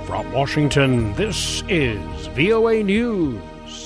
From Washington, this is VOA News.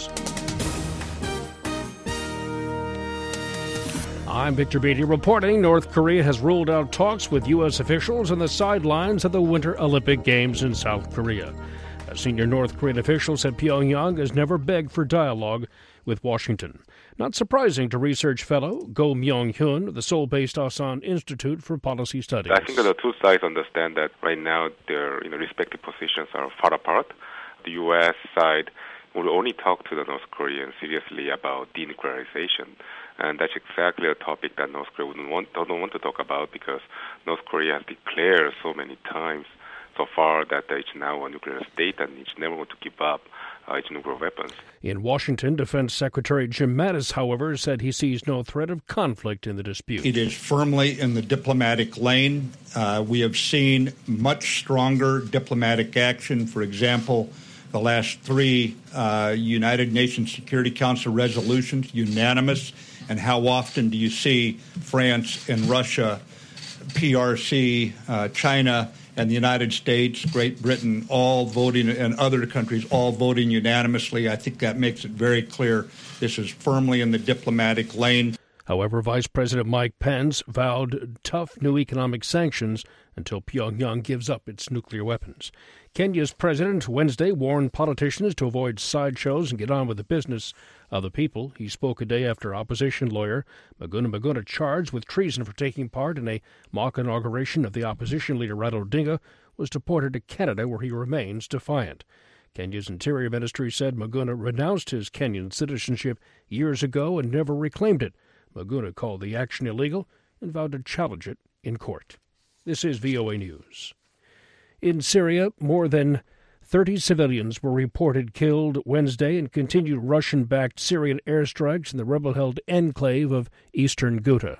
I'm Victor Beatty reporting North Korea has ruled out talks with U.S. officials on the sidelines of the Winter Olympic Games in South Korea. A senior North Korean official said Pyongyang has never begged for dialogue with Washington. Not surprising to research fellow Go Myung-hyun of the Seoul-based Asan Institute for Policy Studies. I think the two sides understand that right now their respective positions are far apart. The U.S. side will only talk to the North Koreans seriously about denuclearization. And that's exactly a topic that North Korea don't want to talk about, because North Korea has declared so many times so far that it's now a nuclear state and it's never going to give up its nuclear weapons. In Washington, Defense Secretary Jim Mattis, however, said he sees no threat of conflict in the dispute. It is firmly in the diplomatic lane. We have seen much stronger diplomatic action. For example, the last three United Nations Security Council resolutions, unanimous. And how often do you see France and Russia, PRC, China, and the United States, Great Britain, all voting, and other countries all voting unanimously? I think that makes it very clear this is firmly in the diplomatic lane. However, Vice President Mike Pence vowed tough new economic sanctions until Pyongyang gives up its nuclear weapons. Kenya's president Wednesday warned politicians to avoid sideshows and get on with the business of the people. He spoke a day after opposition lawyer Maguna, charged with treason for taking part in a mock inauguration of the opposition leader Raila Odinga, was deported to Canada, where he remains defiant. Kenya's Interior Ministry said Maguna renounced his Kenyan citizenship years ago and never reclaimed it. Maguna called the action illegal and vowed to challenge it in court. This is VOA News. In Syria, more than 30 civilians were reported killed Wednesday in continued Russian-backed Syrian airstrikes in the rebel-held enclave of eastern Ghouta.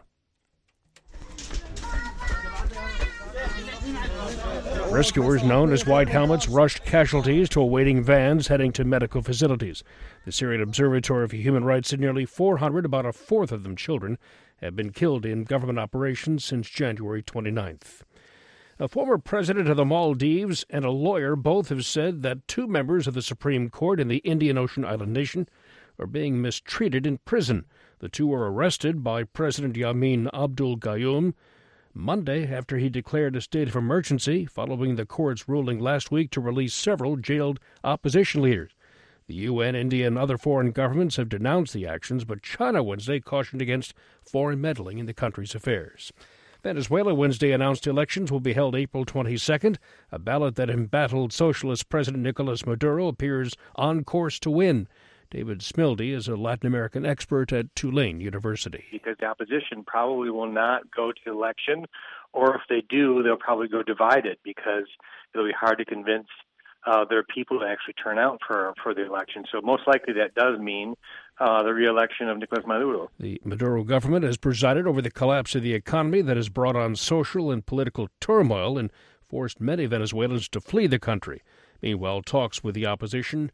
Rescuers known as White Helmets rushed casualties to awaiting vans heading to medical facilities. The Syrian Observatory for Human Rights said nearly 400, about a fourth of them children, have been killed in government operations since January 29th. A former president of the Maldives and a lawyer both have said that two members of the Supreme Court in the Indian Ocean island nation are being mistreated in prison. The two were arrested by President Yamin Abdul Gayoom Monday after he declared a state of emergency following the court's ruling last week to release several jailed opposition leaders. The UN, India, and other foreign governments have denounced the actions, but China Wednesday cautioned against foreign meddling in the country's affairs. Venezuela Wednesday announced elections will be held April 22nd. A ballot that embattled socialist President Nicolas Maduro appears on course to win. David Smildy is a Latin American expert at Tulane University. Because the opposition probably will not go to election, or if they do, they'll probably go divided because it'll be hard to convince their people to actually turn out for the election. So most likely that does mean the re-election of Nicolas Maduro. The Maduro government has presided over the collapse of the economy that has brought on social and political turmoil and forced many Venezuelans to flee the country. Meanwhile, talks with the opposition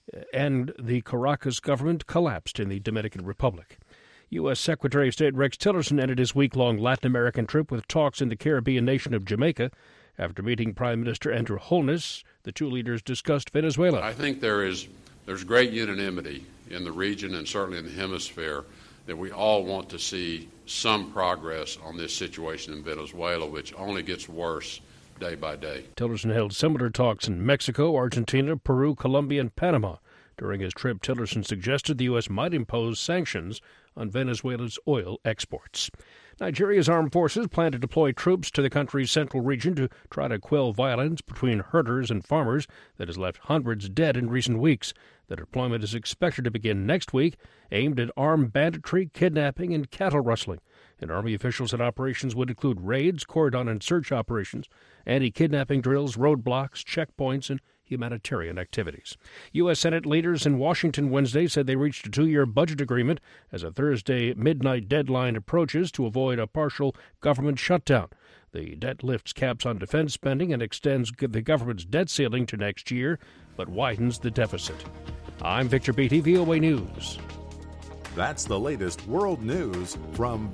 and the Caracas government collapsed in the Dominican Republic. U.S. Secretary of State Rex Tillerson ended his week-long Latin American trip with talks in the Caribbean nation of Jamaica. After meeting Prime Minister Andrew Holness, the two leaders discussed Venezuela. I think there's great unanimity in the region and certainly in the hemisphere that we all want to see some progress on this situation in Venezuela, which only gets worse day by day. Tillerson held similar talks in Mexico, Argentina, Peru, Colombia, and Panama. During his trip, Tillerson suggested the U.S. might impose sanctions on Venezuela's oil exports. Nigeria's armed forces plan to deploy troops to the country's central region to try to quell violence between herders and farmers that has left hundreds dead in recent weeks. The deployment is expected to begin next week, aimed at armed banditry, kidnapping, and cattle rustling. And Army officials said operations would include raids, cordon and search operations, anti-kidnapping drills, roadblocks, checkpoints, and humanitarian activities. U.S. Senate leaders in Washington Wednesday said they reached a 2-year budget agreement as a Thursday midnight deadline approaches to avoid a partial government shutdown. The debt lifts caps on defense spending and extends the government's debt ceiling to next year, but widens the deficit. I'm Victor Beatty, VOA News. That's the latest world news from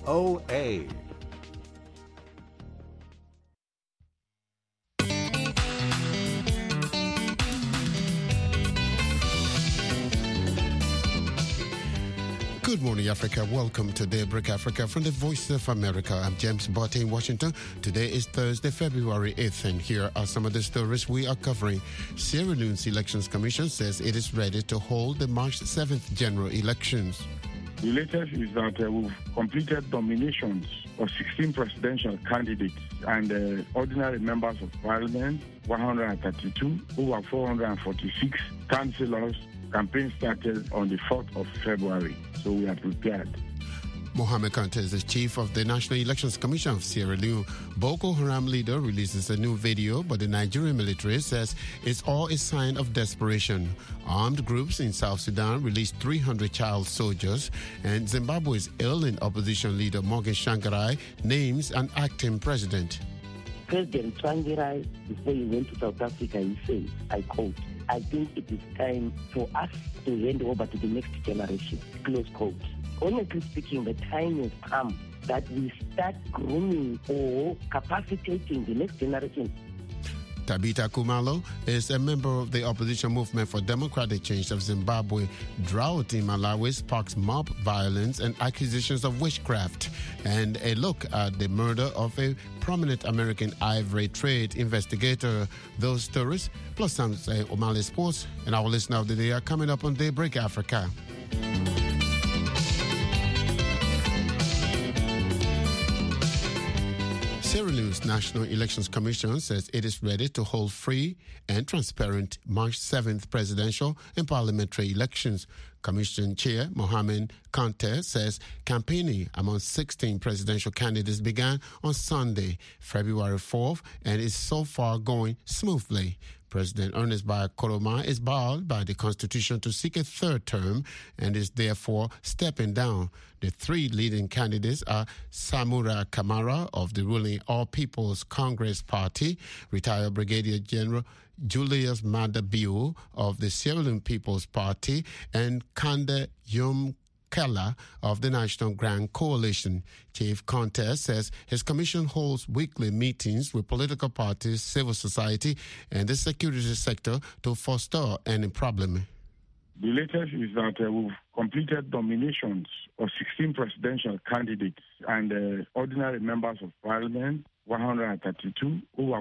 VOA. Good morning, Africa. Welcome to Daybreak Africa from the Voice of America. I'm James Botte in Washington. Today is Thursday, February 8th, and here are some of the stories we are covering. Sierra Leone's Elections Commission says it is ready to hold the March 7th general elections. The latest is that we've completed nominations of 16 presidential candidates and ordinary members of parliament, 132, over 446 councillors. Campaign started on the 4th of February, so we are prepared. Mohamed Kante is the chief of the National Elections Commission of Sierra Leone. Boko Haram leader releases a new video, but the Nigerian military says it's all a sign of desperation. Armed groups in South Sudan released 300 child soldiers, and Zimbabwe's ailing opposition leader Morgan Tsvangirai names an acting president. President Tsvangirai, before he went to South Africa, he said, I quote, I think it is time for us to hand over to the next generation, close quote. Honestly speaking, the time has come that we start grooming or capacitating the next generation. Tabita Kumalo is a member of the opposition movement for democratic change of Zimbabwe. Drought in Malawi sparks mob violence and accusations of witchcraft. And a look at the murder of a prominent American ivory trade investigator. Those stories, plus some O'Malley sports, and our listener of the day are coming up on Daybreak Africa. Sierra Leone's National Elections Commission says it is ready to hold free and transparent March 7th presidential and parliamentary elections. Commission Chair Mohamed Kante says campaigning among 16 presidential candidates began on Sunday, February 4th, and is so far going smoothly. President Ernest Bai Koroma is barred by the Constitution to seek a third term and is therefore stepping down. The three leading candidates are Samura Kamara of the ruling All People's Congress Party, retired Brigadier General Julius Maada Bio of the Sierra Leone People's Party, and Kande Yum Kella of the National Grand Coalition. Chief Kante says his commission holds weekly meetings with political parties, civil society, and the security sector to forestall any problem. The latest is that we've completed nominations of 16 presidential candidates and ordinary members of parliament, 132, over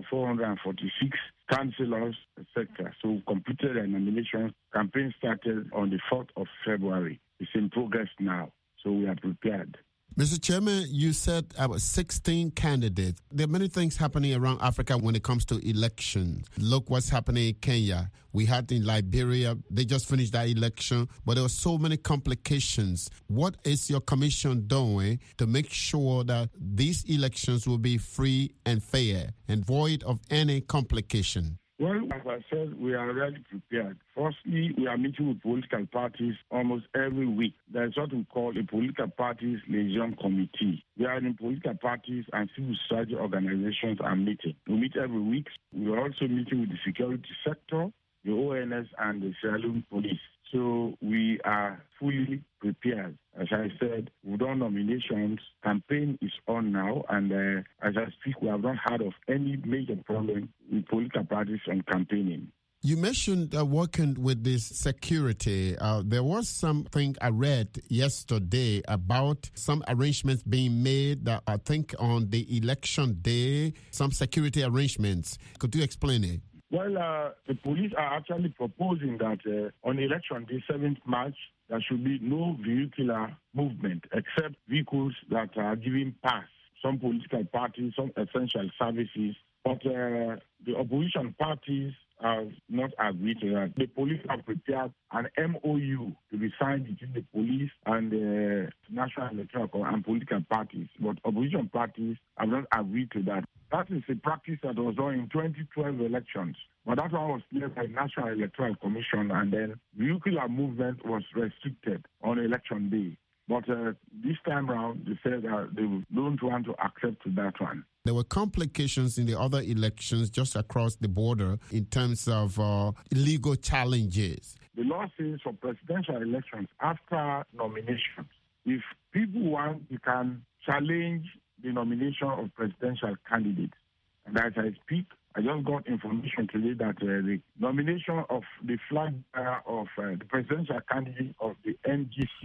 446 councillors, etc. So we've completed a nomination. Campaign started on the 4th of February. It's in progress now, so we are prepared. Mr. Chairman, you said about 16 candidates. There are many things happening around Africa when it comes to elections. Look what's happening in Kenya. We had in Liberia, they just finished that election, but there were so many complications. What is your commission doing to make sure that these elections will be free and fair and void of any complication? Well, as I said, we are already prepared. Firstly, we are meeting with political parties almost every week. There is what we call a political parties liaison committee. We are in political parties and civil society organizations are meeting. We meet every week. We are also meeting with the security sector, the ONS, and the Sierra Leone police. So we are fully prepared. As I said, we've done nominations. Campaign is on now. And as I speak, we have not heard of any major problem with political parties and campaigning. You mentioned working with this security. There was something I read yesterday about some arrangements being made, I think, on the election day, some security arrangements. Could you explain it? Well, the police are actually proposing that on election day, 7th March, there should be no vehicular movement except vehicles that are giving pass. Some political parties, some essential services, but the opposition parties have not agreed to that. The police have prepared an MOU to be signed between the police and the National Electoral and political parties, but opposition parties have not agreed to that. That is a practice that was done in 2012 elections. But that one was cleared by the National Electoral Commission, and then vehicular movement was restricted on election day. But this time around, they said that they don't want to accept that one. There were complications in the other elections just across the border in terms of legal challenges. The law says for presidential elections, after nominations, if people want, you can challenge the nomination of presidential candidates. And as I speak, I just got information today that the nomination of the flag bearer of the presidential candidate of the NGC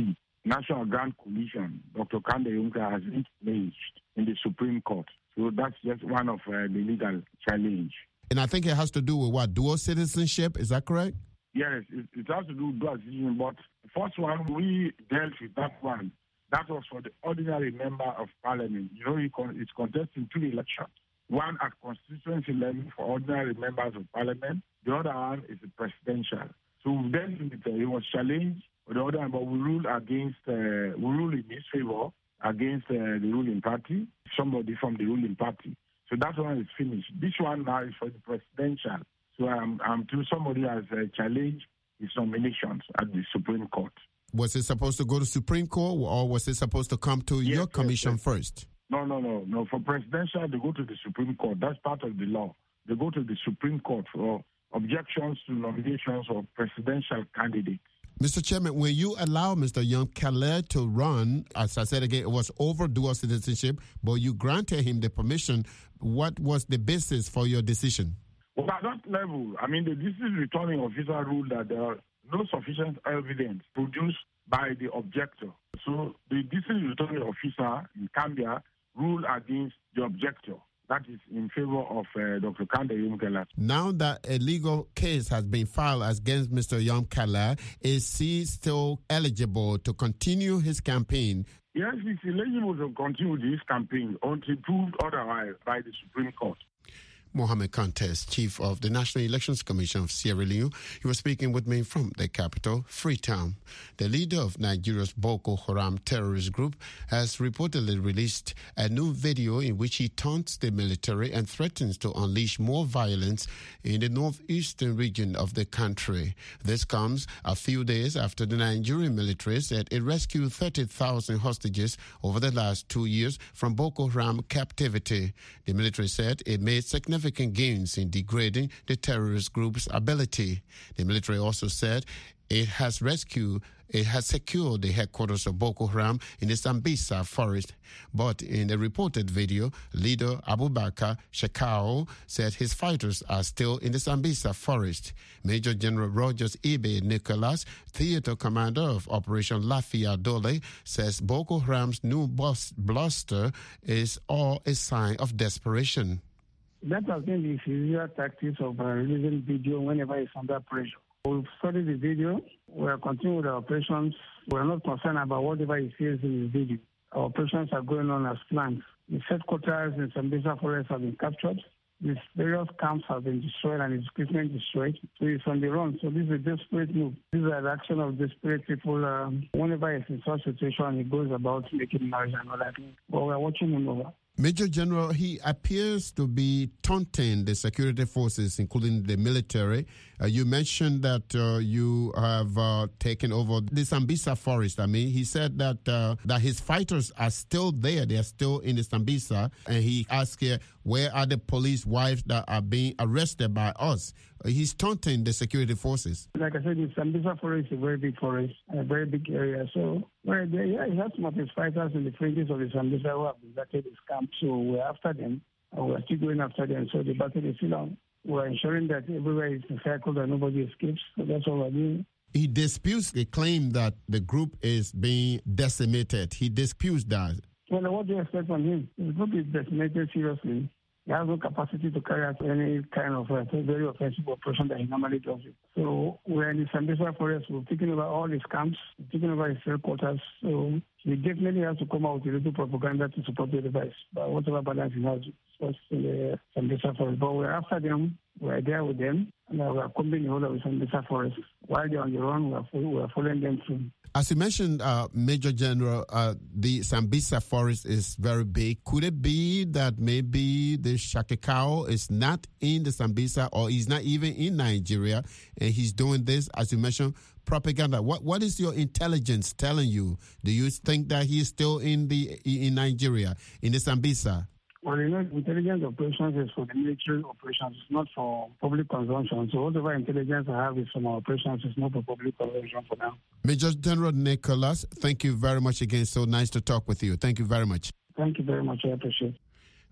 National Grand Commission, Dr. Kande Juncker, has been placed in the Supreme Court. So that's just one of the legal challenge. And I think it has to do with what? Dual citizenship, is that correct? Yes, it has to do with dual citizenship, but the first one, we dealt with that one. That was for the ordinary member of parliament. You know, it's contesting 2 elections. One at constituency level for ordinary members of parliament. The other one is the presidential. So then it was challenged, but the other one, but we ruled in his favor against the ruling party, somebody from the ruling party. So that one is finished. This one now is for the presidential. So somebody has challenged his nominations at the Supreme Court. Was it supposed to go to Supreme Court, or was it supposed to come to your commission first? No. For presidential, they go to the Supreme Court. That's part of the law. They go to the Supreme Court for objections to nominations of presidential candidates. Mr. Chairman, when you allow Mr. Yom Khaled to run, as I said again, it was over dual citizenship, but you granted him the permission. What was the basis for your decision? Well, at that level, the district returning officer ruled that there are no sufficient evidence produced by the objector. So the district returning officer in Gambia ruled against the objector. That is in favor of Dr. Kande Yom Khaled. Now that a legal case has been filed against Mr. Yom Khaled, is he still eligible to continue his campaign? Yes, he's eligible to continue his campaign until proved otherwise by the Supreme Court. Mohamed Contes, Chief of the National Elections Commission of Sierra Leone. He was speaking with me from the capital, Freetown. The leader of Nigeria's Boko Haram terrorist group has reportedly released a new video in which he taunts the military and threatens to unleash more violence in the northeastern region of the country. This comes a few days after the Nigerian military said it rescued 30,000 hostages over the last 2 years from Boko Haram captivity. The military said it made significant gains in degrading the terrorist group's ability. The military also said it has secured the headquarters of Boko Haram in the Sambisa forest. But in the reported video, leader Abubakar Shekau said his fighters are still in the Sambisa forest. Major General Rogers Ibe Nicholas, theater commander of Operation Lafia Dole, says Boko Haram's new bluster is all a sign of desperation. That has been the usual tactics of releasing video whenever it's under pressure. We've studied the video. We are continuing with our operations. We are not concerned about whatever he says in the video. Our operations are going on as planned. The headquarters in Sambisa Forest have been captured. These various camps have been destroyed and his equipment destroyed. So he's on the run. So this is a desperate move. This is an action of desperate people. Whenever he's in such a situation, he goes about making noise and all that. But we are watching him over. Major General, he appears to be taunting the security forces, including the military. You mentioned that you have taken over the Sambisa forest. He said that his fighters are still there. They are still in the Sambisa. And he asked here, where are the police wives that are being arrested by us? He's taunting the security forces. Like I said, the Sambisa forest is a very big forest, a very big area. So he has some of his fighters in the fringes of the Sambisa who have deserted his camp. So we're after them, and we're still going after them. So the battle is still on. We're ensuring that everywhere is encircled and nobody escapes. So that's what we're doing. He disputes the claim that the group is being decimated. He disputes that. Well, what do you expect from him? The group is decimated seriously. He has no capacity to carry out any kind of very offensive operation that he normally does. So we're in the Sambisa forest. We're taking over all his camps. We're taking over his headquarters. So he definitely has to come out with a little propaganda to support the device. But whatever balance he has, it's in the Sambisa forest. But we're after them. We're there with them. And we're combing the whole of the Sambisa forest. While they're on the run, we're following them through. As you mentioned, Major General, the Sambisa forest is very big. Could it be that maybe the Shakekao is not in the Sambisa, or he's not even in Nigeria, and he's doing this, as you mentioned, propaganda? What is your intelligence telling you? Do you think that he is still in Nigeria, in the Sambisa? Well, intelligence operations is for the military operations. It's not for public consumption. So whatever intelligence I have is from our operations. It's not for public consumption for now. Major General Nicholas, thank you very much again. So nice to talk with you. Thank you very much. Thank you very much. I appreciate it.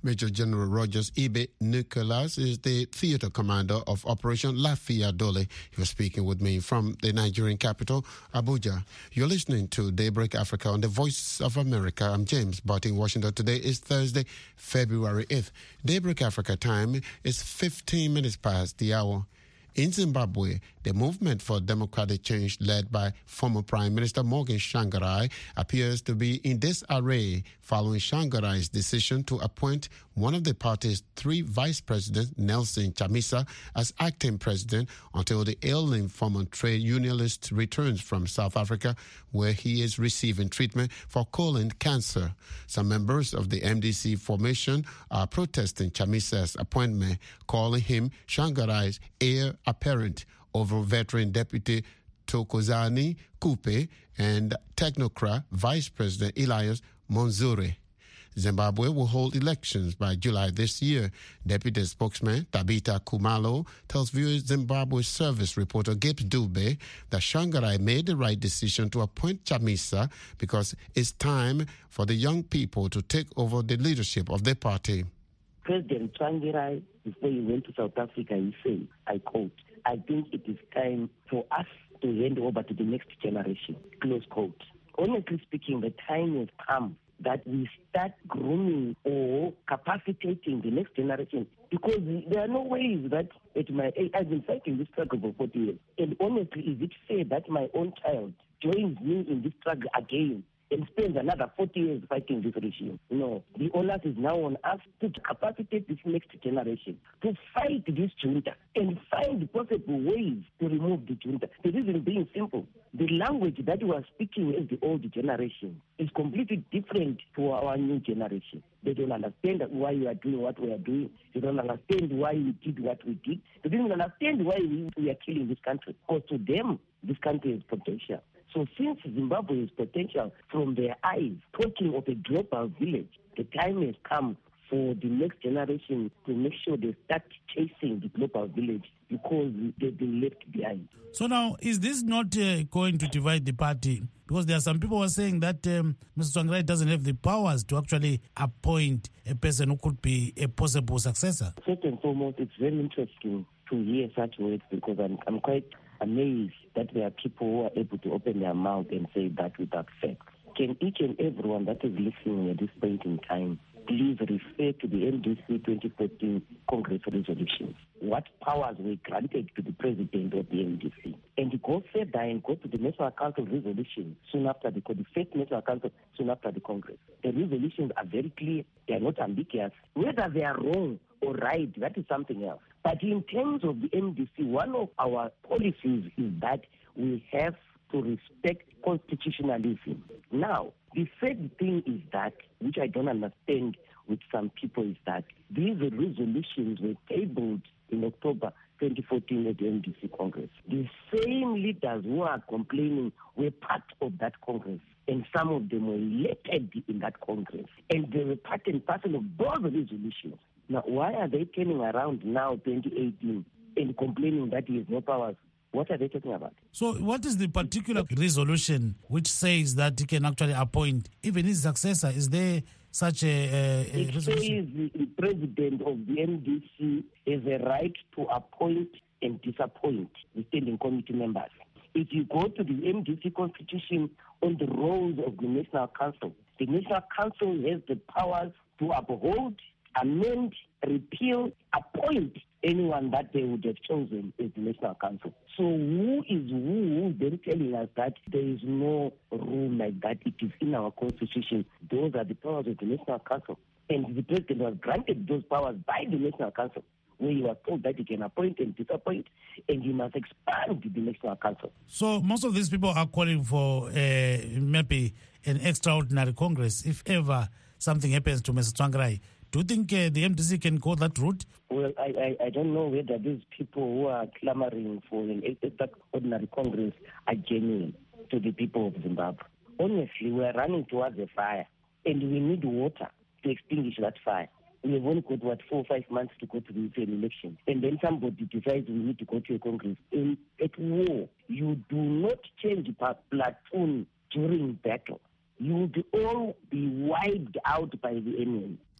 Major General Rogers Ibe Nicholas is the theater commander of Operation Lafiya Dole. He was speaking with me from the Nigerian capital, Abuja. You're listening to Daybreak Africa on the Voice of America. I'm James Barton in Washington. Today is Thursday, February 8th. Daybreak Africa time is 15 minutes past the hour. In Zimbabwe, the movement for democratic change led by former Prime Minister Morgan Tsvangirai appears to be in disarray following Tsvangirai's decision to appoint one of the party's 3 vice presidents, Nelson Chamisa, as acting president until the ailing former trade unionist returns from South Africa, where he is receiving treatment for colon cancer. Some members of the MDC formation are protesting Chamisa's appointment, calling him Tsvangirai's heir apparent over veteran Deputy Thokozani Kupe and technocrat Vice President Elias Monzure. Zimbabwe will hold elections by July this year. Deputy spokesman Tabitha Kumalo tells viewers Zimbabwe service reporter Gibbs Dube that Tsvangirai made the right decision to appoint Chamisa because it's time for the young people to take over the leadership of the party. President Tsvangirai, before he went to South Africa, he said, I quote, I think it is time for us to hand over to the next generation, close quote. Honestly speaking, the time has come that we start grooming or capacitating the next generation, because there are no ways that at my age, I've been fighting this struggle for 40 years. And honestly, is it fair that my own child joins me in this struggle again and spends another 40 years fighting this regime? No. The onus is now on us to capacitate this next generation, to fight this junta and find possible ways to remove the junta. The reason being simple. The language that we are speaking as the old generation is completely different to our new generation. They don't understand why we are doing what we are doing. They don't understand why we did what we did. They don't understand why we are killing this country. Because to them, this country is potential. So since Zimbabwe is potential from their eyes, talking of a global village, the time has come for the next generation to make sure they start chasing the global village because they've been left behind. So now, is this not going to divide the party? Because there are some people who are saying that Mr. Tsvangirai doesn't have the powers to actually appoint a person who could be a possible successor. First and foremost, it's very interesting to hear such words, because I'm quite amazed that there are people who are able to open their mouth and say that without facts. Can each and everyone that is listening at this point in time please refer to the MDC 2014 Congress resolutions? What powers were granted to the president of the MDC? And go further and go to the National Council resolution soon after the first National Council, soon after the Congress. The resolutions are very clear. They are not ambiguous. Whether they are wrong or right, that is something else. But in terms of the MDC, one of our policies is that we have to respect constitutionalism. Now, the third thing is that, which I don't understand with some people, is that these resolutions were tabled in October 2014 at the MDC Congress. The same leaders who are complaining were part of that Congress, and some of them were elected in that Congress, and they were part and parcel of those resolutions. Now, why are they turning around now, 2018, and complaining that he has no powers? What are they talking about? So what is the particular resolution which says that he can actually appoint even his successor? Is there such a resolution? It says the president of the MDC has a right to appoint and disappoint the standing committee members. If you go to the MDC constitution on the roles of the National Council, the National Council has the powers to uphold, amend, repeal, appoint anyone that they would have chosen as the National Council. So who is who? They're telling us that there is no room like that. It is in our constitution. Those are the powers of the National Council. And the president was granted those powers by the National Council, where he was told that he can appoint and disappoint, and he must expand the National Council. So most of these people are calling for maybe an extraordinary Congress if ever something happens to Mr. Tsvangirai. Do you think the MDC can go that route? Well, I don't know whether these people who are clamoring for an extraordinary Congress are genuine to the people of Zimbabwe. Honestly, we are running towards a fire, and we need water to extinguish that fire. We have only got, 4 or 5 months to go to the election. And then somebody decides we need to go to a Congress. At war, you do not change platoon during battle. You will all be wiped out by the enemy.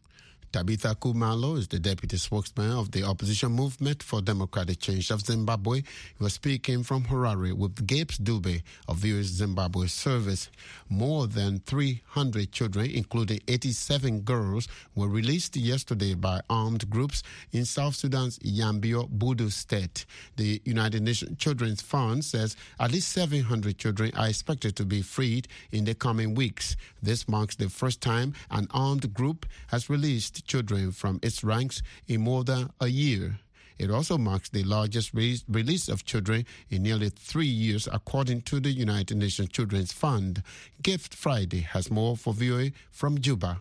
Tabitha Kumalo is the deputy spokesman of the opposition movement for democratic change of Zimbabwe. He was speaking from Harare with Gapes Dube of VOA Zimbabwe service. More than 300 children, including 87 girls, were released yesterday by armed groups in South Sudan's Yambio Budu state. The United Nations Children's Fund says at least 700 children are expected to be freed in the coming weeks. This marks the first time an armed group has released children from its ranks in more than a year. It also marks the largest release of children in nearly 3 years, according to the United Nations Children's Fund. Gift Friday has more for VOA from Juba.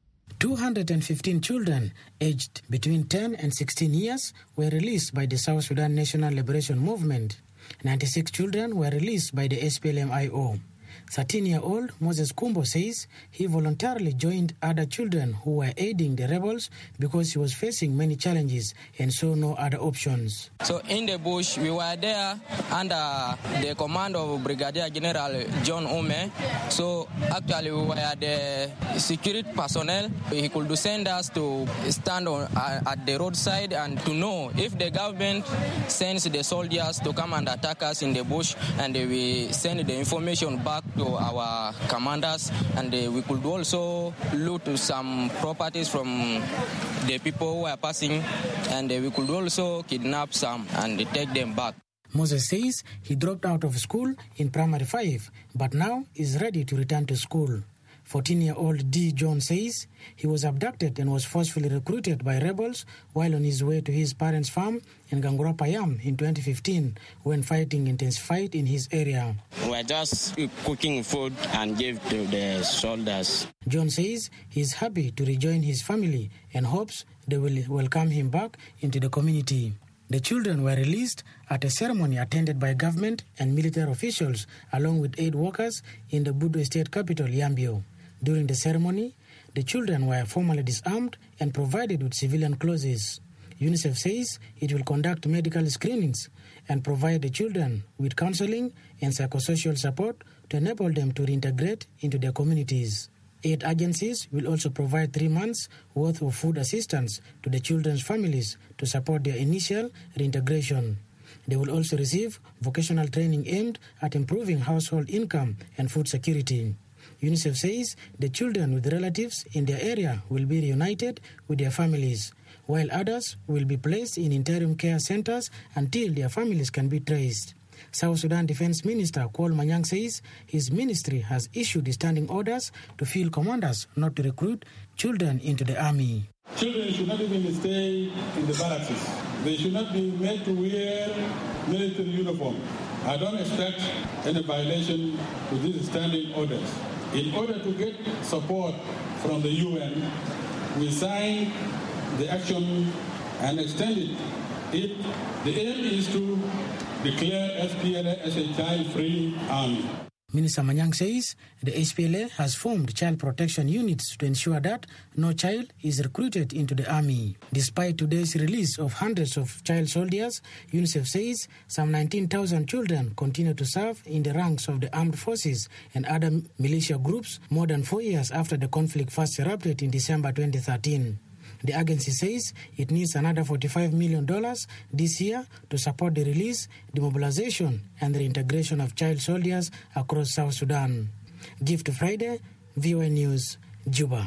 215 children aged between 10 and 16 years were released by the South Sudan National Liberation Movement. 96 children were released by the SPLM-IO. 13-year-old Moses Kumbo says he voluntarily joined other children who were aiding the rebels because he was facing many challenges and saw no other options. So in the bush, we were there under the command of Brigadier General John Ume. So actually we were the security personnel. He could send us to stand at the roadside and to know if the government sends the soldiers to come and attack us in the bush, and we send the information back to our commanders, and we could also loot some properties from the people who are passing, and we could also kidnap some and take them back. Moses says he dropped out of school in primary 5, but now is ready to return to school. 14-year-old D. John says he was abducted and was forcefully recruited by rebels while on his way to his parents' farm in Gangurapayam in 2015 when fighting intensified in his area. We were just cooking food and give to the soldiers. John says he is happy to rejoin his family and hopes they will welcome him back into the community. The children were released at a ceremony attended by government and military officials along with aid workers in the Budu state capital, Yambio. During the ceremony, the children were formally disarmed and provided with civilian clothes. UNICEF says it will conduct medical screenings and provide the children with counseling and psychosocial support to enable them to reintegrate into their communities. Aid agencies will also provide 3 months' worth of food assistance to the children's families to support their initial reintegration. They will also receive vocational training aimed at improving household income and food security. UNICEF says the children with relatives in their area will be reunited with their families, while others will be placed in interim care centers until their families can be traced. South Sudan Defense Minister Kwal Manyang says his ministry has issued standing orders to field commanders not to recruit children into the army. Children should not even stay in the barracks. They should not be made to wear military uniform. I don't expect any violation to these standing orders. In order to get support from the UN, we signed the action and extended it. The aim is to declare SPLA as a child-free army. Minister Manyang says the SPLA has formed child protection units to ensure that no child is recruited into the army. Despite today's release of hundreds of child soldiers, UNICEF says some 19,000 children continue to serve in the ranks of the armed forces and other militia groups more than 4 years after the conflict first erupted in December 2013. The agency says it needs another $45 million this year to support the release, demobilization, and the reintegration of child soldiers across South Sudan. Gift Friday, VOA News, Juba.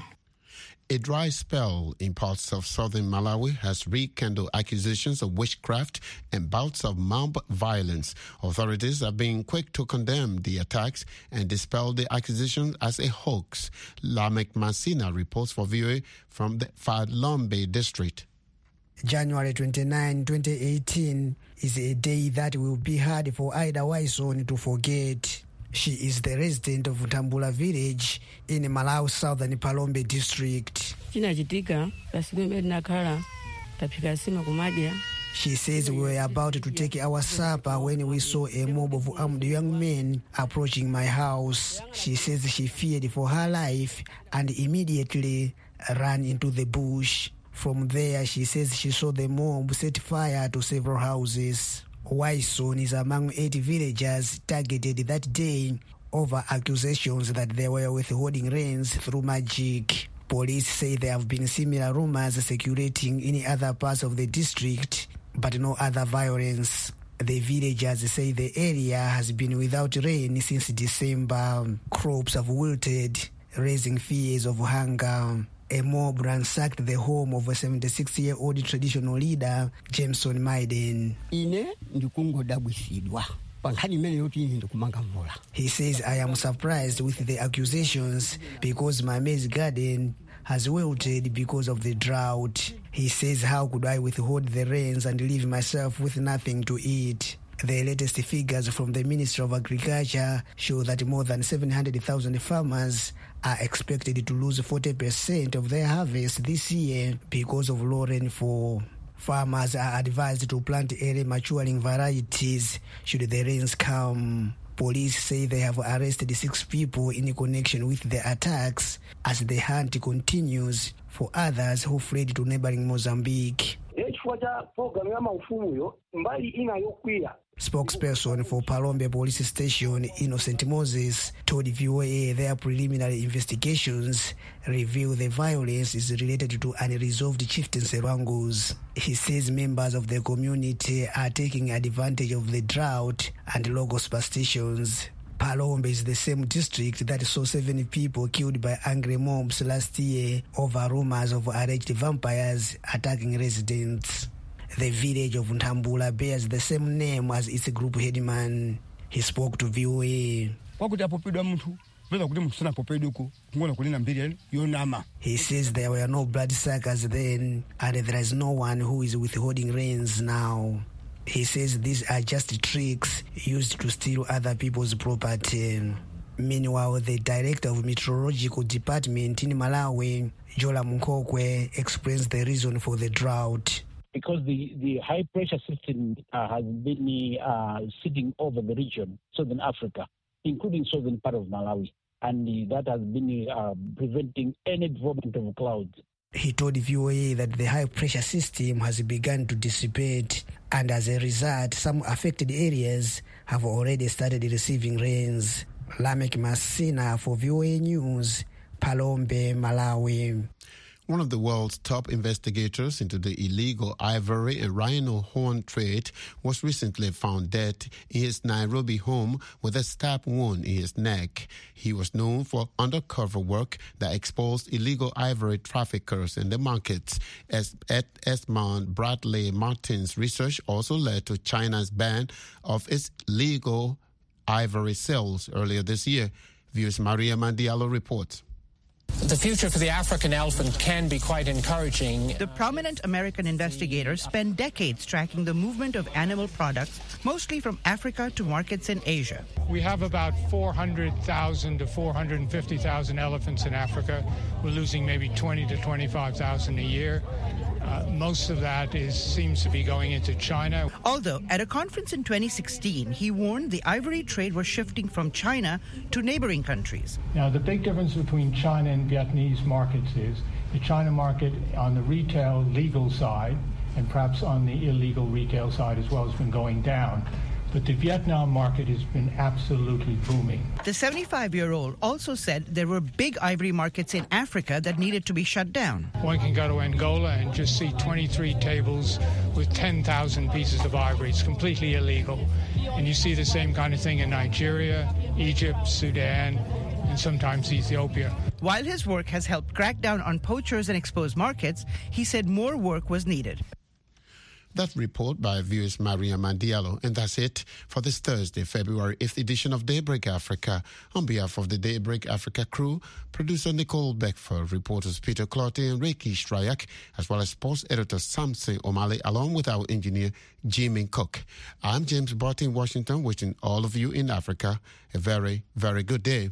A dry spell in parts of southern Malawi has rekindled accusations of witchcraft and bouts of mob violence. Authorities are being quick to condemn the attacks and dispel the accusations as a hoax. Lamek Masina reports for VOA from the Fadlombe district. January 29, 2018 is a day that will be hard for Ida Waison to forget. She is the resident of Tambula village in Malawi Southern Palombe district. She says we were about to take our supper when we saw a mob of armed young men approaching my house. She says she feared for her life and immediately ran into the bush. From there, she says she saw the mob set fire to several houses. Waison is among 80 villagers targeted that day over accusations that they were withholding rains through magic. Police say there have been similar rumors circulating in other parts of the district, but no other violence. The villagers say the area has been without rain since December. Crops have wilted, raising fears of hunger. A mob ransacked the home of a 76-year-old traditional leader, Jameson Maiden. He says, I am surprised with the accusations because my maize garden has wilted because of the drought. He says, how could I withhold the rains and leave myself with nothing to eat? The latest figures from the Ministry of Agriculture show that more than 700,000 farmers are expected to lose 40% of their harvest this year because of low rainfall. Farmers are advised to plant early maturing varieties should the rains come. Police say they have arrested 6 people in connection with the attacks as the hunt continues for others who fled to neighboring Mozambique. Spokesperson for Palombe Police Station, Innocent Moses, told VOA their preliminary investigations reveal the violence is related to unresolved chieftaincy wrangles. He says members of the community are taking advantage of the drought and local superstitions. Palombe is the same district that saw 7 people killed by angry mobs last year over rumors of alleged vampires attacking residents. The village of Ntambula bears the same name as its group headman. He spoke to VOA. He says there were no bloodsuckers then, and there is no one who is withholding rains now. He says these are just tricks used to steal other people's property. Meanwhile, the director of Meteorological Department in Malawi, Jola Munkokwe, explains the reason for the drought. Because the high-pressure system has been sitting over the region, southern Africa, including southern part of Malawi, and that has been preventing any development of clouds. He told VOA that the high-pressure system has begun to dissipate, and as a result, some affected areas have already started receiving rains. Lamek Masina for VOA News, Palombe, Malawi. One of the world's top investigators into the illegal ivory and rhino horn trade was recently found dead in his Nairobi home with a stab wound in his neck. He was known for undercover work that exposed illegal ivory traffickers in the markets. As Esmond Bradley Martin's research also led to China's ban of its legal ivory sales earlier this year. Viewers Maria Mandialo reports. The future for the African elephant can be quite encouraging. The prominent American investigators spent decades tracking the movement of animal products, mostly from Africa to markets in Asia. We have about 400,000 to 450,000 elephants in Africa. We're losing maybe 20 to 25,000 a year. Most of that seems to be going into China. Although at a conference in 2016, he warned the ivory trade was shifting from China to neighboring countries. Now, the big difference between China and Vietnamese markets is the China market on the retail legal side and perhaps on the illegal retail side as well has been going down. But the Vietnam market has been absolutely booming. The 75-year-old also said there were big ivory markets in Africa that needed to be shut down. One can go to Angola and just see 23 tables with 10,000 pieces of ivory. It's completely illegal. And you see the same kind of thing in Nigeria, Egypt, Sudan, and sometimes Ethiopia. While his work has helped crack down on poachers and expose markets, he said more work was needed. That report by viewers Maria Mandialo. And that's it for this Thursday, February 5th edition of Daybreak Africa. On behalf of the Daybreak Africa crew, producer Nicole Beckford, reporters Peter Clotte and Reiki Strayak, as well as sports editor Samson O'Malley, along with our engineer Jimmy Cook. I'm James Barton in Washington, wishing all of you in Africa a very, very good day.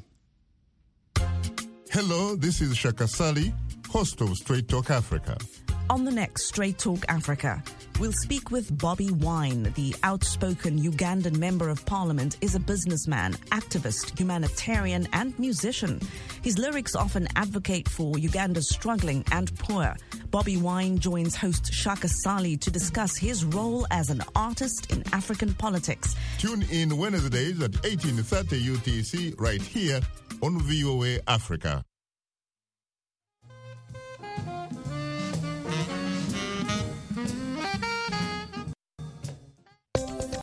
Hello, this is Shaka Sali, host of Straight Talk Africa. On the next Straight Talk Africa, we'll speak with Bobby Wine. The outspoken Ugandan Member of Parliament is a businessman, activist, humanitarian and musician. His lyrics often advocate for Uganda's struggling and poor. Bobby Wine joins host Shaka Sali to discuss his role as an artist in African politics. Tune in Wednesdays at 18:30 UTC right here on VOA Africa.